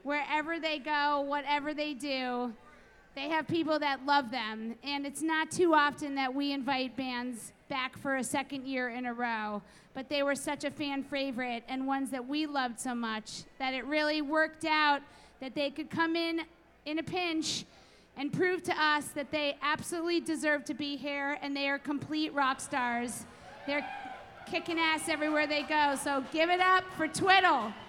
wherever they go, whatever they do, they have people that love them. And it's not too often that we invite bands back for a second year in a row. But they were such a fan favorite and ones that we loved so much that it really worked out that they could come in a pinch and prove to us that they absolutely deserve to be here, and they are complete rock stars. They're kicking ass everywhere they go, so give it up for Twiddle.